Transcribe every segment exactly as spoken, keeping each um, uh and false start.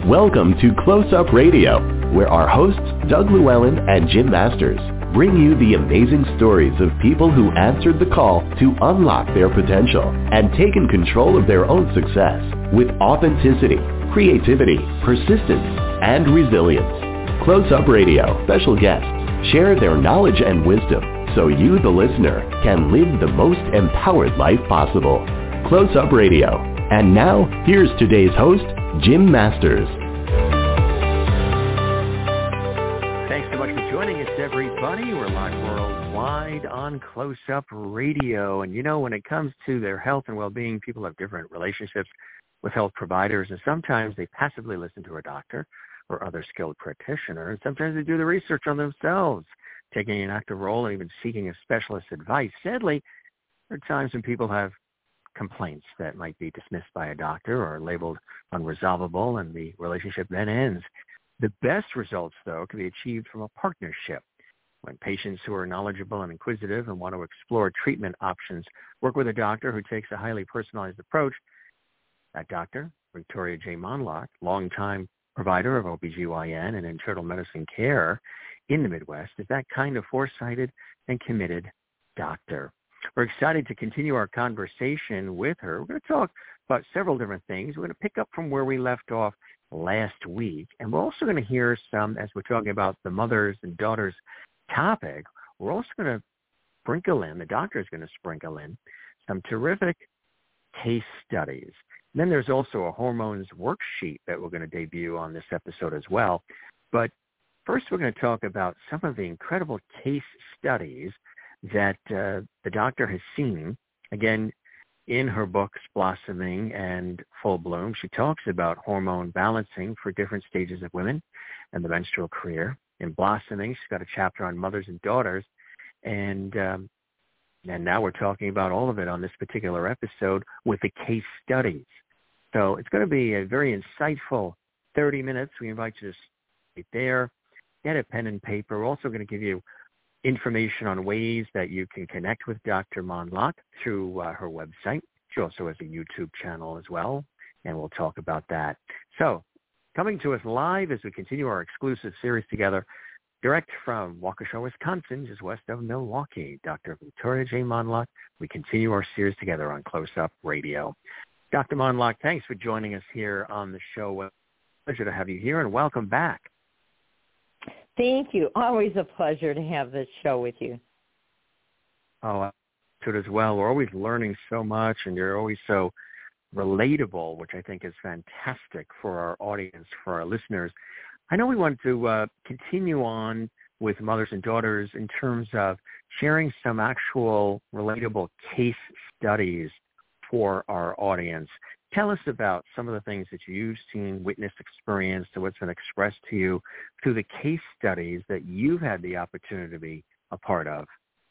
Welcome to Close Up Radio, where our hosts, Doug Llewellyn and Jim Masters, bring you the amazing stories of people who answered the call to unlock their potential and taken control of their own success with authenticity, creativity, persistence, and resilience. Close Up Radio special guests share their knowledge and wisdom so you, the listener, can live the most empowered life possible. Close Up Radio. And now, here's today's host, Jim Masters. Thanks so much for joining us, everybody. We're live worldwide on Close Up Radio. And you know, when it comes to their health and well-being, people have different relationships with health providers, and sometimes they passively listen to a doctor or other skilled practitioner, and sometimes they do the research on themselves, taking an active role and even seeking a specialist's advice. Sadly, there are times when people have complaints that might be dismissed by a doctor or labeled unresolvable, and the relationship then ends. The best results, though, can be achieved from a partnership. When patients who are knowledgeable and inquisitive and want to explore treatment options work with a doctor who takes a highly personalized approach, that doctor, Victoria J. Monlock, longtime provider of O B G Y N and internal medicine care in the Midwest, is that kind of foresighted and committed doctor. We're excited to continue our conversation with her. We're going to talk about several different things. We're going to pick up from where we left off last week, and we're also going to hear some, as we're talking about the mothers and daughters topic, we're also going to sprinkle in, the doctor is going to sprinkle in, some terrific case studies. And then there's also a hormones worksheet that we're going to debut on this episode as well. But first, we're going to talk about some of the incredible case studies that uh, the doctor has seen. Again, in her books, Blossoming and Full Bloom, she talks about hormone balancing for different stages of women and the menstrual career. In Blossoming, she's got a chapter on mothers and daughters, and um, and now we're talking about all of it on this particular episode with the case studies. So it's going to be a very insightful thirty minutes. We invite you to stay there, get a pen and paper. We're also going to give you information on ways that you can connect with Doctor Monlock through uh, her website. She also has a YouTube channel as well, and we'll talk about that. So, coming to us live as we continue our exclusive series together, direct from Waukesha, Wisconsin, just west of Milwaukee, Doctor Victoria J. Monlock. We continue our series together on Close Up Radio. Doctor Monlock, thanks for joining us here on the show. Pleasure to have you here, and welcome back. Thank you. Always a pleasure to have this show with you. Oh, I do it as well. We're always learning so much, and you're always so relatable, which I think is fantastic for our audience, for our listeners. I know we want to uh, continue on with mothers and daughters in terms of sharing some actual relatable case studies for our audience. Tell us about some of the things that you've seen, witnessed, experienced, and what's been expressed to you through the case studies that you've had the opportunity to be a part of.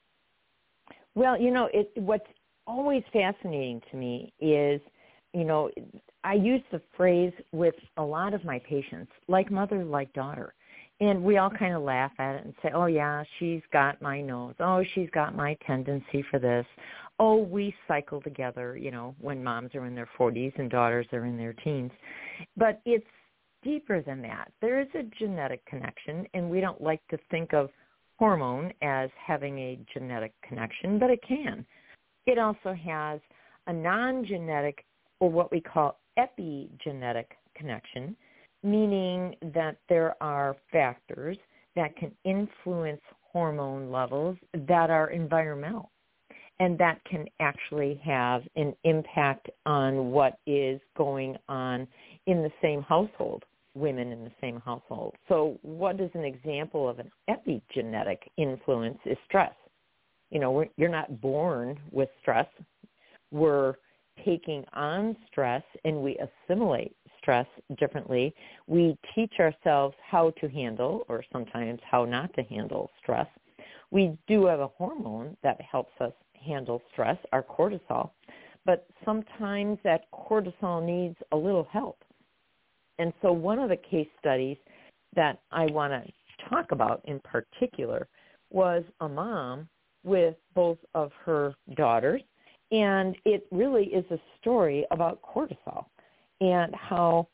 Well, you know, it, what's always fascinating to me is, you know, I use the phrase with a lot of my patients, like mother, like daughter. And we all kind of laugh at it and say, oh, yeah, she's got my nose. Oh, she's got my tendency for this. Oh, we cycle together, you know, when moms are in their forties and daughters are in their teens. But it's deeper than that. There is a genetic connection, and we don't like to think of hormone as having a genetic connection, but it can. It also has a non-genetic, or what we call epigenetic connection, meaning that there are factors that can influence hormone levels that are environmental, and that can actually have an impact on what is going on in the same household, women in the same household. So what is an example of an epigenetic influence is stress. You know, we're, you're not born with stress. We're taking on stress, and we assimilate stress differently. We teach ourselves how to handle, or sometimes how not to handle, stress. We do have a hormone that helps us handle stress, our cortisol, but sometimes that cortisol needs a little help. And so one of the case studies that I want to talk about in particular was a mom with both of her daughters, and it really is a story about cortisol and how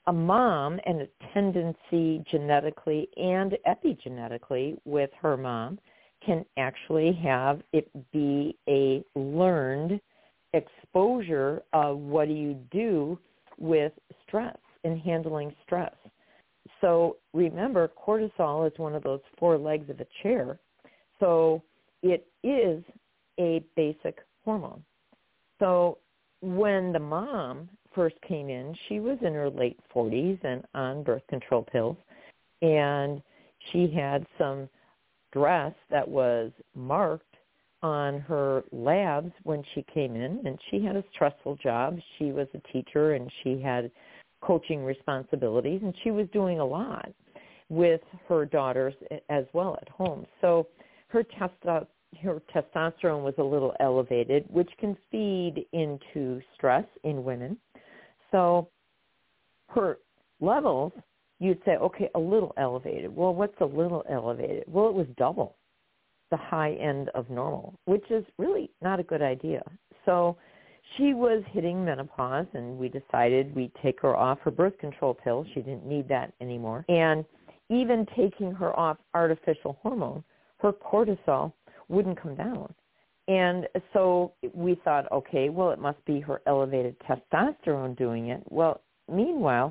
a mom and a tendency genetically and epigenetically with her mom can actually have it be a learned exposure of what do you do with stress and handling stress. So remember, cortisol is one of those four legs of a chair. So it is a basic hormone. So when the mom first came in, she was in her late forties and on birth control pills, and she had some stress that was marked on her labs when she came in, and she had a stressful job. She was a teacher, and she had coaching responsibilities, and she was doing a lot with her daughters as well at home. So her testo- her testosterone was a little elevated, which can feed into stress in women. So her levels, you'd say, okay, a little elevated. Well, what's a little elevated? Well, it was double the high end of normal, which is really not a good idea. So she was hitting menopause, and we decided we'd take her off her birth control pill. She didn't need that anymore. And even taking her off artificial hormone, her cortisol wouldn't come down. And so we thought, okay, well, it must be her elevated testosterone doing it. Well, meanwhile,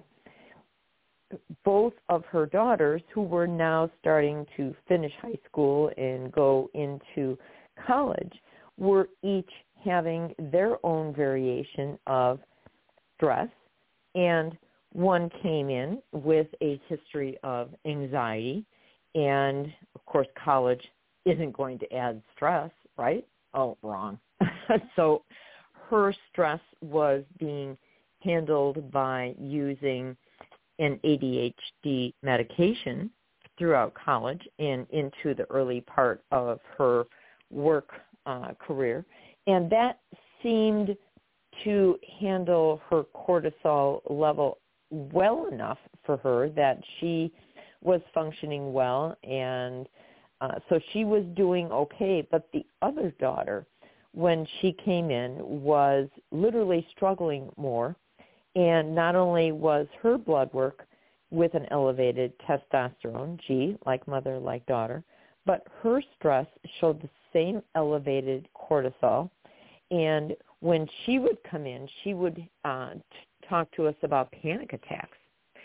both of her daughters, who were now starting to finish high school and go into college, were each having their own variation of stress. And one came in with a history of anxiety. And, of course, college isn't going to add stress, right? Oh, wrong. So her stress was being handled by using an A D H D medication throughout college and into the early part of her work uh, career. And that seemed to handle her cortisol level well enough for her that she was functioning well, and uh, so she was doing okay. But the other daughter, when she came in, was literally struggling more. And not only was her blood work with an elevated testosterone, G, like mother, like daughter, but her stress showed the same elevated cortisol. And when she would come in, she would uh, t- talk to us about panic attacks.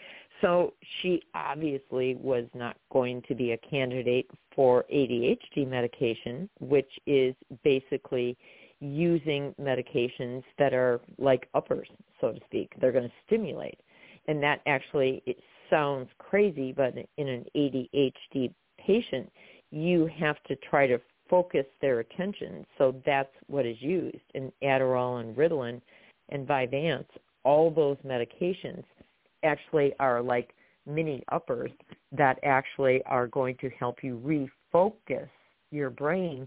So she obviously was not going to be a candidate for A D H D medication, which is basically using medications that are like uppers, so to speak. They're going to stimulate. And that actually, it sounds crazy, but in an A D H D patient, you have to try to focus their attention. So that's what is used. And Adderall and Ritalin and Vyvanse, all those medications actually are like mini uppers that actually are going to help you refocus your brain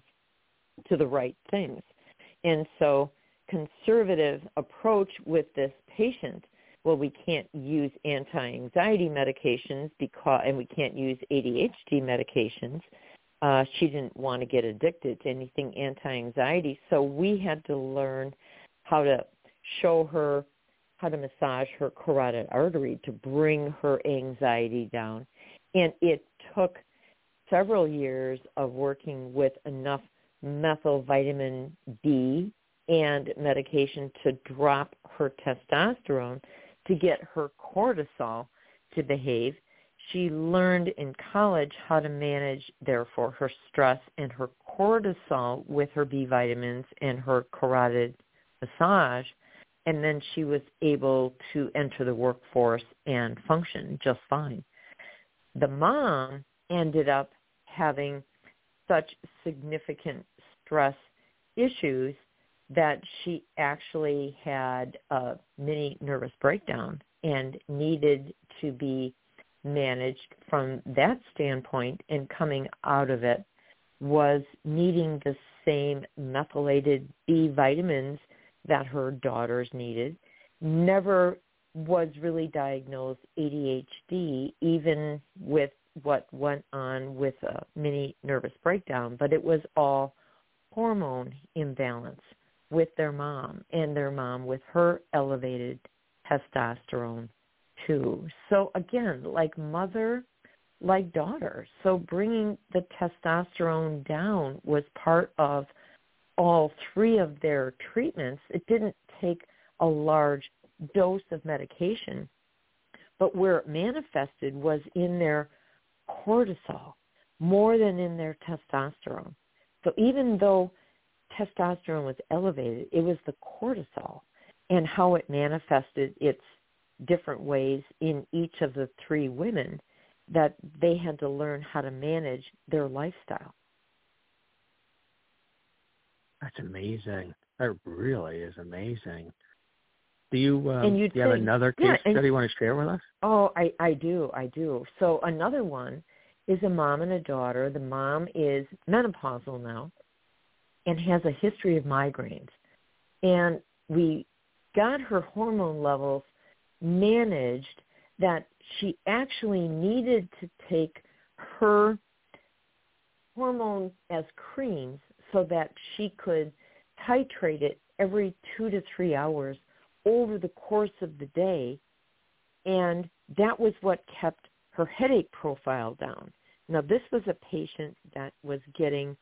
to the right things. And so conservative approach with this patient, well, we can't use anti-anxiety medications because, and we can't use A D H D medications. Uh, she didn't want to get addicted to anything anti-anxiety, so we had to learn how to show her how to massage her carotid artery to bring her anxiety down. And it took several years of working with enough methyl vitamin B and medication to drop her testosterone to get her cortisol to behave. She learned in college how to manage, therefore, her stress and her cortisol with her B vitamins and her carotid massage. And then she was able to enter the workforce and function just fine. The mom ended up having such significant stress issues that she actually had a mini nervous breakdown and needed to be managed from that standpoint, and coming out of it was needing the same methylated B vitamins that her daughters needed, never was really diagnosed A D H D, even with what went on with a mini nervous breakdown, but it was all hormone imbalance with their mom, and their mom with her elevated testosterone too. So again, like mother, like daughter. So bringing the testosterone down was part of all three of their treatments. It didn't take a large dose of medication, but where it manifested was in their cortisol more than in their testosterone. So even though testosterone was elevated, it was the cortisol and how it manifested its different ways in each of the three women that they had to learn how to manage their lifestyle. That's amazing. That really is amazing. Do you, um, and do you say, have another case yeah, and, study you want to share with us? Oh, I, I do, I do. So another one is a mom and a daughter. The mom is menopausal now and has a history of migraines. And we got her hormone levels managed that she actually needed to take her hormones as creams so that she could titrate it every two to three hours over the course of the day, and that was what kept her headache profile down. Now, this was a patient that was getting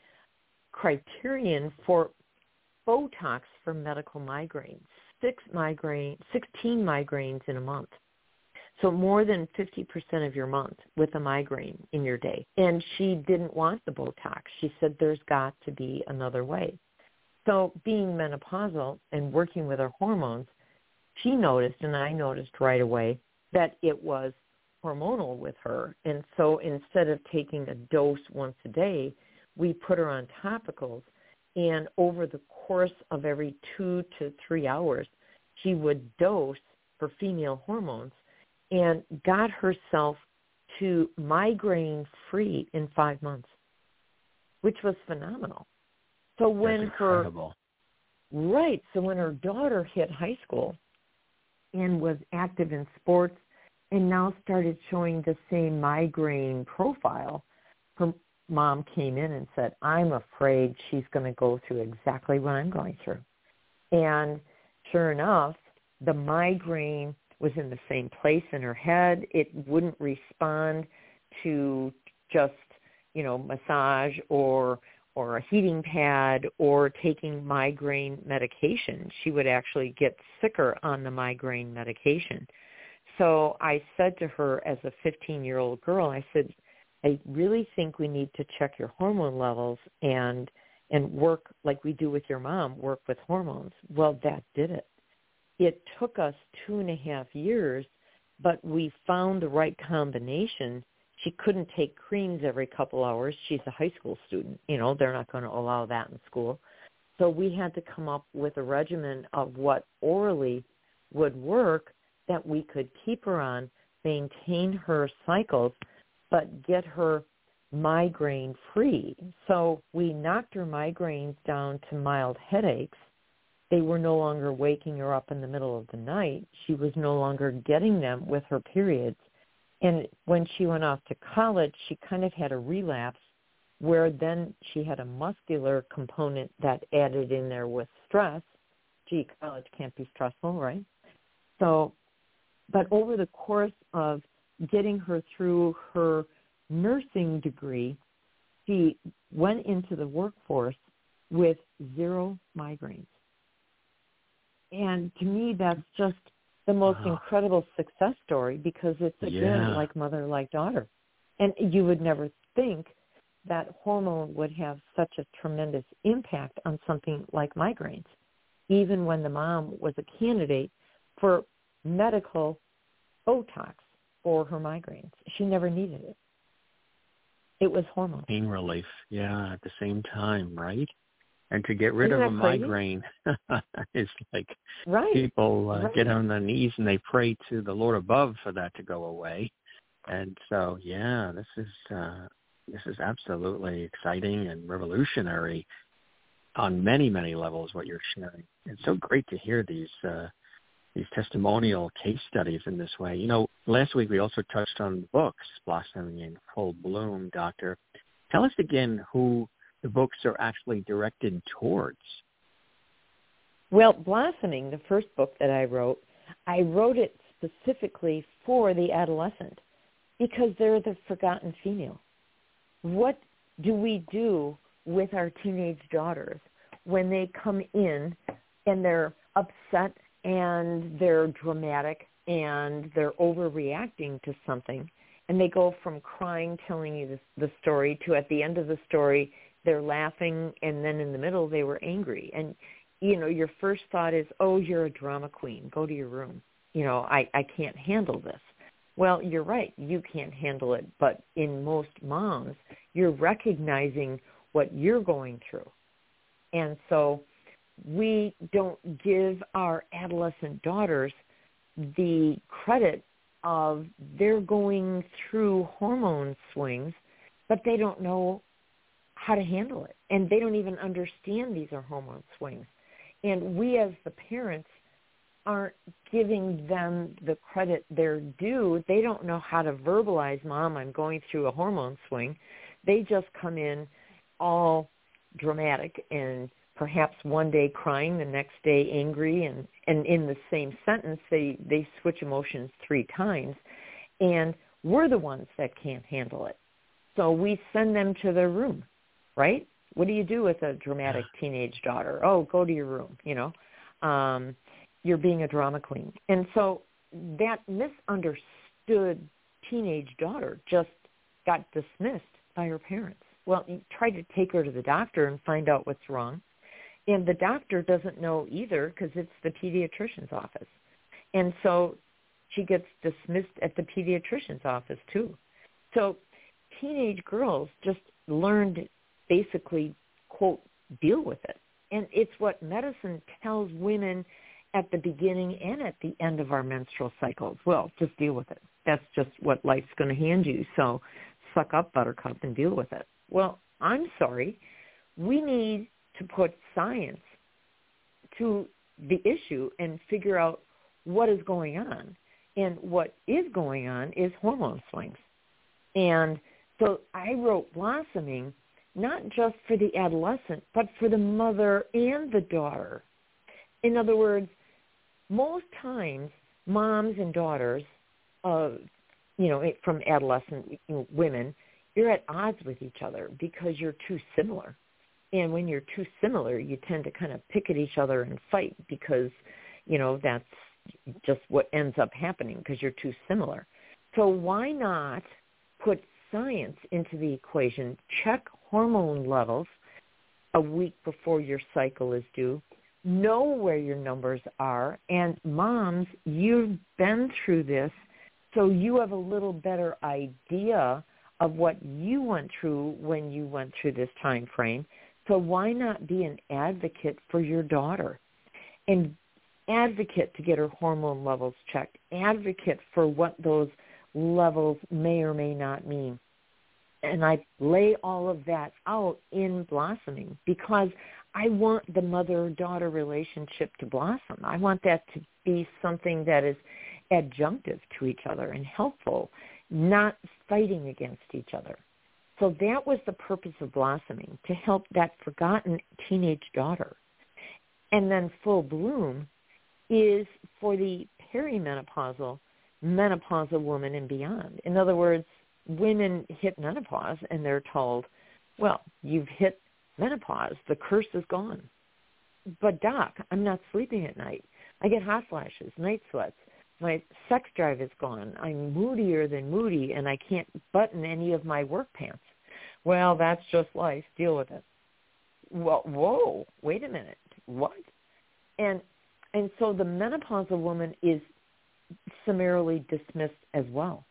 criterion for Botox for medical migraines, six migraine, sixteen migraines in a month. So more than fifty percent of your month with a migraine in your day. And she didn't want the Botox. She said there's got to be another way. So being menopausal and working with her hormones, she noticed, and I noticed right away, that it was hormonal with her. And so instead of taking a dose once a day, we put her on topicals. And over the course of every two to three hours, she would dose her female hormones and got herself to migraine-free in five months, which was phenomenal. So when That's incredible. her right, so when her daughter hit high school and was active in sports and now started showing the same migraine profile, her mom came in and said, I'm afraid she's going to go through exactly what I'm going through. And sure enough, the migraine was in the same place in her head. It wouldn't respond to just, you know, massage or or a heating pad or taking migraine medication. She would actually get sicker on the migraine medication. So I said to her as a fifteen-year-old girl, I said, I really think we need to check your hormone levels and and work like we do with your mom, work with hormones. Well, that did it. It took us two and a half years, but we found the right combination. She couldn't take creams every couple hours. She's a high school student. You know, they're not going to allow that in school. So we had to come up with a regimen of what orally would work that we could keep her on, maintain her cycles, but get her migraine free. So we knocked her migraines down to mild headaches. They were no longer waking her up in the middle of the night. She was no longer getting them with her periods. And when she went off to college, she kind of had a relapse where then she had a muscular component that added in there with stress. Gee, college can't be stressful, right? So, but over the course of getting her through her nursing degree, she went into the workforce with zero migraines. And to me, that's just the most wow. incredible success story because it's, again, yeah. like mother, like daughter. And you would never think that hormone would have such a tremendous impact on something like migraines, even when the mom was a candidate for medical Botox for her migraines. She never needed it. It was hormone. Pain relief, yeah, at the same time, right? And to get rid Isn't of a crazy? migraine is like right. people uh, right. get on their knees and they pray to the Lord above for that to go away. And so, yeah, this is uh, this is absolutely exciting and revolutionary on many, many levels, what you're sharing. It's so great to hear these uh, these testimonial case studies in this way. You know, last week we also touched on books, Blossoming in Full Bloom, Doctor. Tell us again who the books are actually directed towards. Well, Blossoming, the first book that I wrote, I wrote it specifically for the adolescent because they're the forgotten female. What do we do with our teenage daughters when they come in and they're upset and they're dramatic and they're overreacting to something, and they go from crying, telling you the, the story, to at the end of the story, they're laughing, and then in the middle, they were angry. And, you know, your first thought is, oh, you're a drama queen. Go to your room. You know, I, I can't handle this. Well, you're right. You can't handle it. But in most moms, you're recognizing what you're going through. And so we don't give our adolescent daughters the credit of they're going through hormone swings, but they don't know how to handle it. And they don't even understand these are hormone swings. And we as the parents aren't giving them the credit they're due. They don't know how to verbalize, Mom, I'm going through a hormone swing. They just come in all dramatic and perhaps one day crying, the next day angry, and, and in the same sentence, they, they switch emotions three times. And we're the ones that can't handle it. So we send them to their room, right? What do you do with a dramatic teenage daughter? Oh, go to your room, you know. Um, you're being a drama queen. And so that misunderstood teenage daughter just got dismissed by her parents. Well, you try to take her to the doctor and find out what's wrong. And the doctor doesn't know either because it's the pediatrician's office. And so she gets dismissed at the pediatrician's office too. So teenage girls just learned basically, quote, deal with it. And it's what medicine tells women at the beginning and at the end of our menstrual cycles. Well, just deal with it. That's just what life's going to hand you. So suck up, buttercup, and deal with it. Well, I'm sorry. We need to put science to the issue and figure out what is going on. And what is going on is hormone swings. And so I wrote Blossoming not just for the adolescent, but for the mother and the daughter. In other words, most times moms and daughters, uh, you know, from adolescent you know, women, you're at odds with each other because you're too similar. And when you're too similar, you tend to kind of pick at each other and fight because, you know, that's just what ends up happening because you're too similar. So why not put science into the equation, check hormone levels a week before your cycle is due, know where your numbers are, and moms, you've been through this, so you have a little better idea of what you went through when you went through this time frame. So why not be an advocate for your daughter and advocate to get her hormone levels checked, advocate for what those levels may or may not mean. And I lay all of that out in Blossoming because I want the mother-daughter relationship to blossom. I want that to be something that is adjunctive to each other and helpful, not fighting against each other. So that was the purpose of Blossoming, to help that forgotten teenage daughter. And then Full Bloom is for the perimenopausal, menopausal woman and beyond. In other words, women hit menopause and they're told, well, you've hit menopause. The curse is gone. But doc, I'm not sleeping at night. I get hot flashes, night sweats. My sex drive is gone. I'm moodier than moody, and I can't button any of my work pants. Well, that's just life. Deal with it. Well, whoa, wait a minute. What? And and so the menopausal woman is summarily dismissed as well.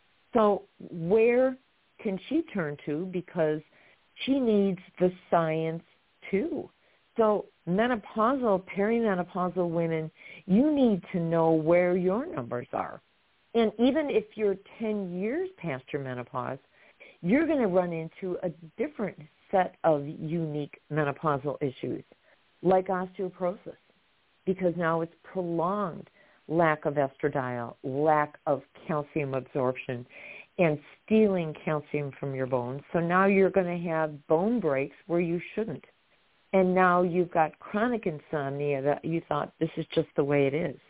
So where can she turn to? Because she needs the science too. So menopausal, perimenopausal women, you need to know where your numbers are. And even if you're ten years past your menopause, you're going to run into a different set of unique menopausal issues, like osteoporosis, because now it's prolonged lack of estradiol, lack of calcium absorption, and stealing calcium from your bones. So now you're going to have bone breaks where you shouldn't. And now you've got chronic insomnia that you thought this is just the way it is.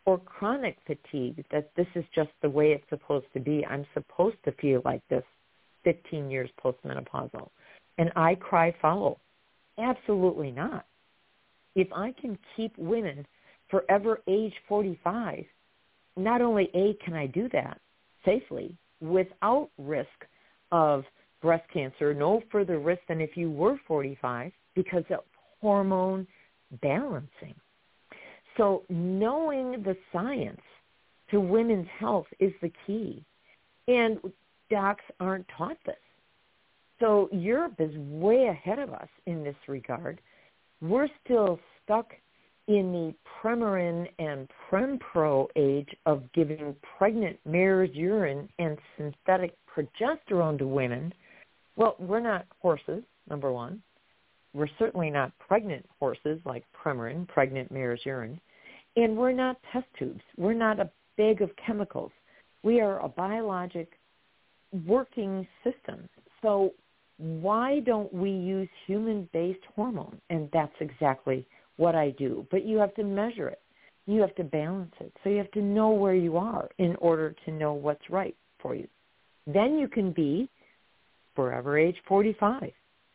or chronic fatigue, that this is just the way it's supposed to be. I'm supposed to feel like this fifteen years postmenopausal, and I cry foul. Absolutely not. If I can keep women forever age forty-five, not only A, can I do that safely without risk of breast cancer, no further risk than if you were forty-five, because of hormone balancing. So knowing the science to women's health is the key. And docs aren't taught this. So Europe is way ahead of us in this regard. We're still stuck in the Premarin and Prempro age of giving pregnant mare's urine and synthetic progesterone to women. Well, we're not horses, number one. We're certainly not pregnant horses like Premarin, pregnant mare's urine. And we're not test tubes. We're not a bag of chemicals. We are a biologic working system. So why don't we use human-based hormone? And that's exactly what I do. But you have to measure it. You have to balance it. So you have to know where you are in order to know what's right for you. Then you can be forever age forty-five.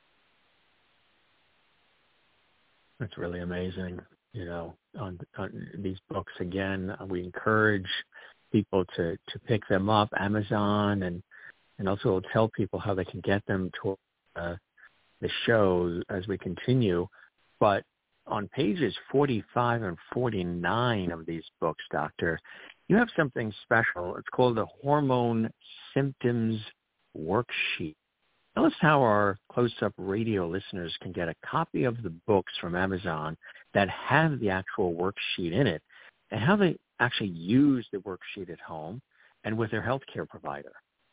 That's really amazing. You know, on, on these books, again, we encourage people to, to pick them up, Amazon, and, and also we'll tell people how they can get them to uh, the show as we continue. But on pages forty-five and forty-nine of these books, Doctor, you have something special. It's called the Hormone Symptoms Worksheet. Tell us how our Close-Up Radio listeners can get a copy of the books from Amazon that have the actual worksheet in it, and how they actually use the worksheet at home and with their healthcare provider.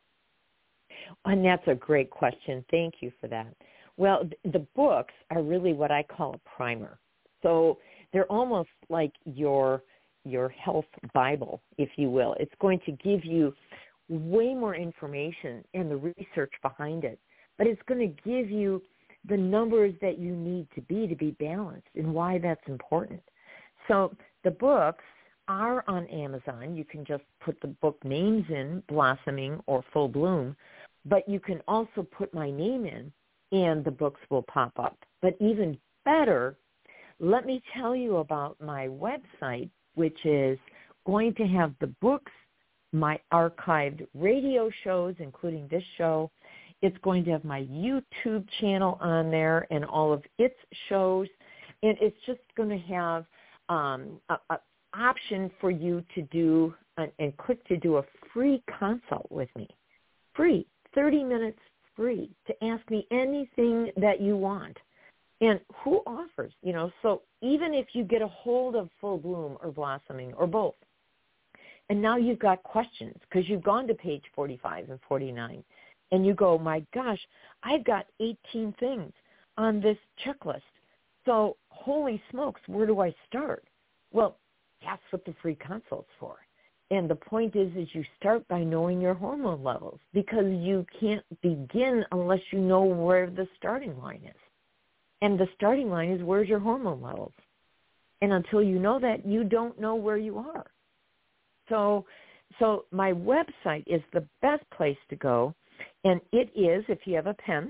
And that's a great question. Thank you for that. Well, the books are really what I call a primer. So they're almost like your your health Bible, if you will. It's going to give you way more information and the research behind it, but it's going to give you the numbers that you need to be to be balanced and why that's important. So the books are on Amazon. You can just put the book names in, Blossoming or Full Bloom, but you can also put my name in and the books will pop up. But even better, let me tell you about my website, which is going to have the books, my archived radio shows, including this show. It's going to have my YouTube channel on there and all of its shows. And it's just going to have um, an option for you to do uh, and click to do a free consult with me. Free, thirty minutes free to ask me anything that you want. And who offers, you know, so even if you get a hold of Full Bloom or Blossoming or both, and now you've got questions because you've gone to page forty-five and forty-nine, and you go, my gosh, I've got eighteen things on this checklist. So holy smokes, where do I start? Well, that's what the free consult's for. And the point is, is you start by knowing your hormone levels, because you can't begin unless you know where the starting line is. And the starting line is, where's your hormone levels? And until you know that, you don't know where you are. So, so my website is the best place to go. And it is, if you have a pen,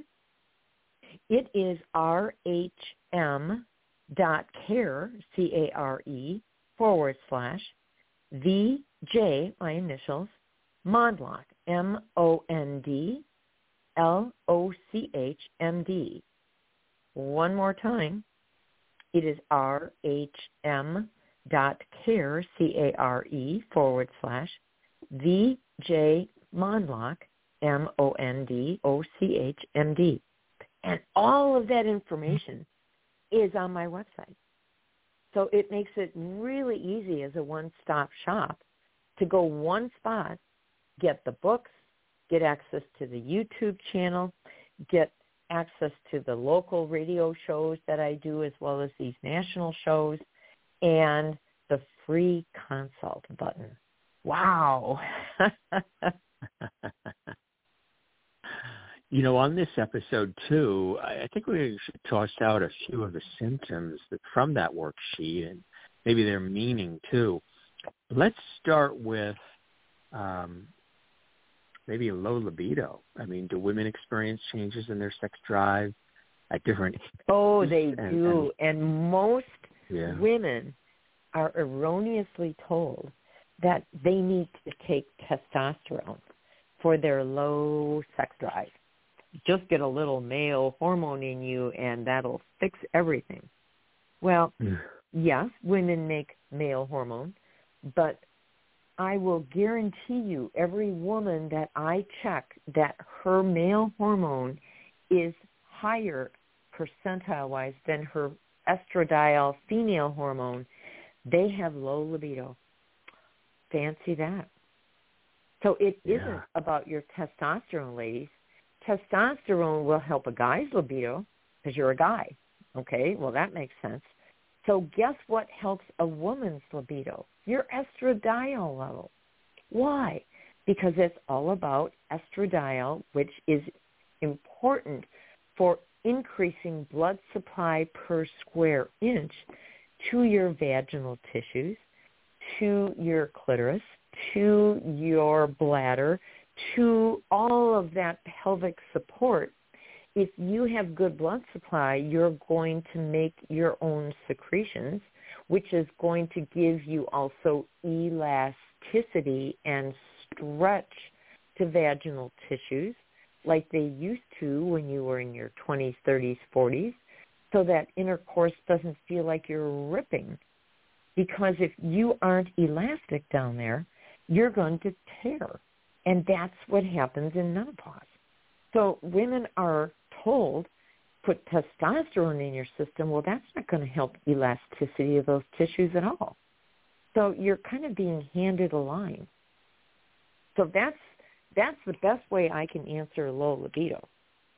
it is rhm dot care, C A R E, forward slash, V J, my initials, Mondloch, M O N D L O C H M D. One more time, it is rhm dot care, C A R E, forward slash, V J Mondloch, M O N D O C H M D. And all of that information is on my website. So it makes it really easy as a one-stop shop to go one spot, get the books, get access to the YouTube channel, get access to the local radio shows that I do as well as these national shows, and the free consult button. Wow. You know, on this episode, too, I think we should toss out a few of the symptoms that, from that worksheet, and maybe their meaning, too. let's start with um, maybe low libido. I mean, do women experience changes in their sex drive at different Oh, ages? they and, do. And, and most yeah. women are erroneously told that they need to take testosterone for their low sex drive. Just get a little male hormone in you and that'll fix everything. Well, Mm. yes, women make male hormone, but I will guarantee you every woman that I check that her male hormone is higher percentile-wise than her estradiol female hormone, they have low libido. Fancy that. So it Yeah. isn't about your testosterone, ladies. Testosterone will help a guy's libido because you're a guy. Okay, well, that makes sense. So guess what helps a woman's libido? Your estradiol level. Why? Because it's all about estradiol, which is important for increasing blood supply per square inch to your vaginal tissues, to your clitoris, to your bladder, to all of that pelvic support. If you have good blood supply, you're going to make your own secretions, which is going to give you also elasticity and stretch to vaginal tissues like they used to when you were in your twenties, thirties, forties, so that intercourse doesn't feel like you're ripping. Because if you aren't elastic down there, you're going to tear. And that's what happens in menopause. So women are told, put testosterone in your system. Well, that's not going to help elasticity of those tissues at all. So you're kind of being handed a line. So that's that's the best way I can answer low libido.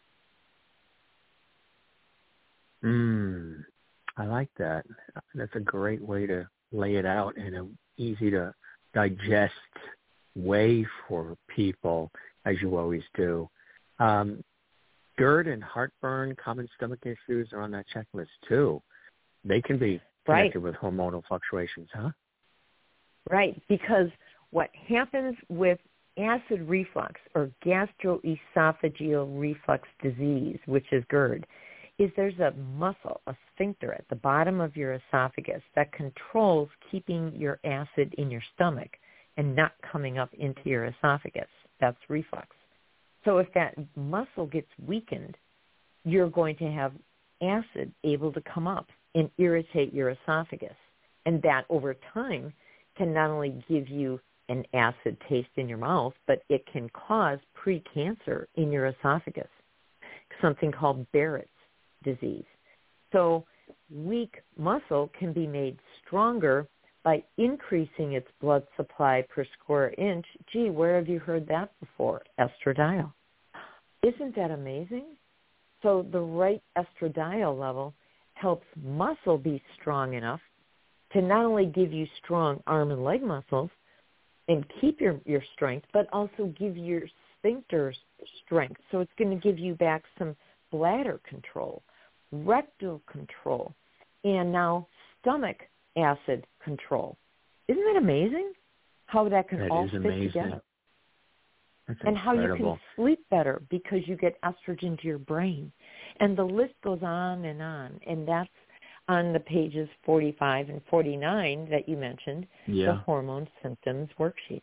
Mm, I like that. That's a great way to lay it out in an easy to digest way for people, as you always do. Um, GERD and heartburn, common stomach issues are on that checklist too. They can be connected Right. with hormonal fluctuations, huh? Right, because what happens with acid reflux or gastroesophageal reflux disease, which is GERD, is there's a muscle, a sphincter at the bottom of your esophagus that controls keeping your acid in your stomach and not coming up into your esophagus. That's reflux. So if that muscle gets weakened, you're going to have acid able to come up and irritate your esophagus. And that over time can not only give you an acid taste in your mouth, but it can cause precancer in your esophagus, something called Barrett's disease. So weak muscle can be made stronger by increasing its blood supply per square inch. Gee, where have you heard that before? Estradiol. Isn't that amazing? So the right estradiol level helps muscle be strong enough to not only give you strong arm and leg muscles and keep your, your strength, but also give your sphincters strength. So it's going to give you back some bladder control, rectal control, and now stomach acid control. Isn't that amazing how that can That all is fit amazing. together? That's And how you incredible. can sleep better because you get estrogen to your brain. And the list goes on and on. And that's on the pages forty-five and forty-nine that you mentioned, Yeah. the hormone symptoms worksheet.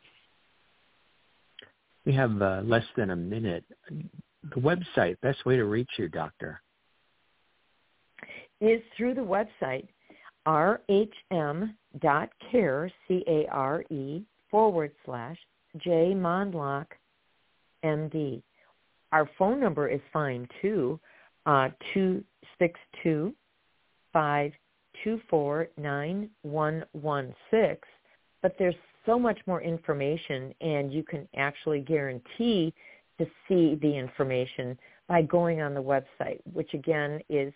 We have uh, less than a minute. The website, best way to reach you, doctor? Is through the website, rhm.care, C-A-R-E, forward slash J. Mondlock, M D. Our phone number is fine, too, uh, two six two, five two four, nine one one six. But there's so much more information, and you can actually guarantee to see the information by going on the website, which again is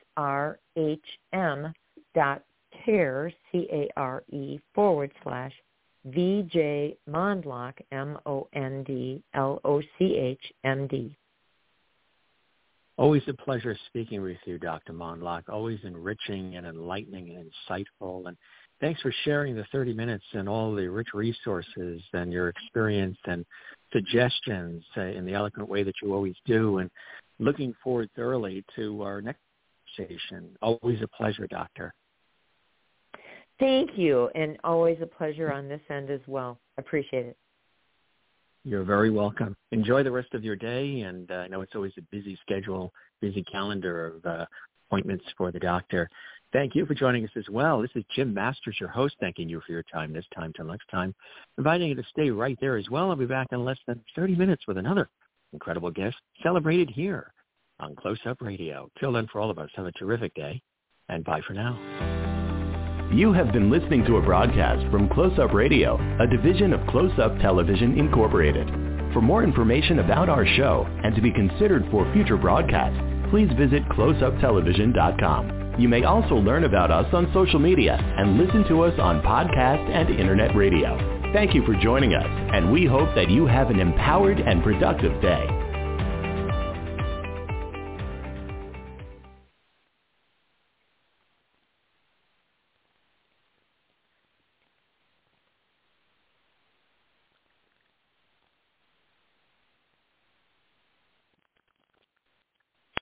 rhm.care, C-A-R-E, forward slash V J Mondlock, M O N D L O C H, M D. Always a pleasure speaking with you, Doctor Mondlock. Always enriching and enlightening and insightful. And Thanks for sharing the thirty minutes and all the rich resources and your experience and suggestions uh, in the eloquent way that you always do. And looking forward thoroughly to our next conversation. Always a pleasure, Doctor. Thank you, and always a pleasure on this end as well. Appreciate it. You're very welcome. Enjoy the rest of your day, and uh, I know it's always a busy schedule, busy calendar of uh, appointments for the doctor. Thank you for joining us as well. This is Jim Masters, your host, thanking you for your time this time till next time, inviting you to stay right there as well. I'll be back in less than thirty minutes with another incredible guest celebrated here on Close Up Radio. Till then, for all of us, have a terrific day, and bye for now. You have been listening to a broadcast from Close Up Radio, a division of Close Up Television Incorporated. For more information about our show and to be considered for future broadcasts, please visit close up television dot com. You may also learn about us on social media and listen to us on podcast and internet radio. Thank you for joining us, and we hope that you have an empowered and productive day.